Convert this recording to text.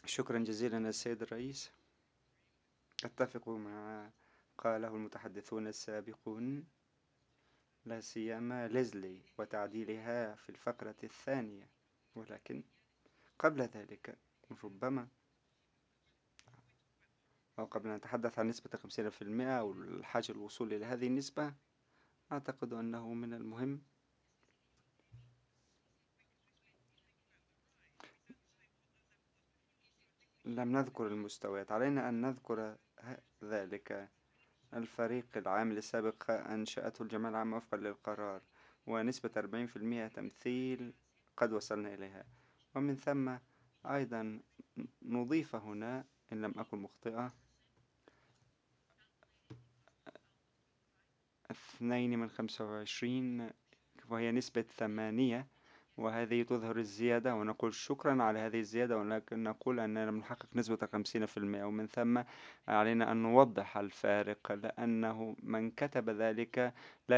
شكرا جزيلا السيد الرئيس. أتفق مع قاله المتحدثون السابقون، لا سيما ليزلي وتعديلها في الفقرة الثانية. ولكن قبل ذلك ربما، أو قبل أن نتحدث عن نسبة 50% أو الحاجة الوصول إلى هذه النسبة، أعتقد أنه من المهم لم نذكر المستويات، علينا أن نذكر ذلك. الفريق العامل السابق أنشأته الجمعية العامة وفقا للقرار، ونسبة 40% تمثيل قد وصلنا إليها. ومن ثم أيضا نضيف هنا إن لم أكن مخطئة 2 من 25، وهي نسبة 8، وهذه تظهر الزيادة ونقول شكرا على هذه الزيادة، ولكن نقول أننا لم نحقق نسبة 50%. ومن ثم علينا أن نوضح الفارق، لأنه من كتب ذلك لا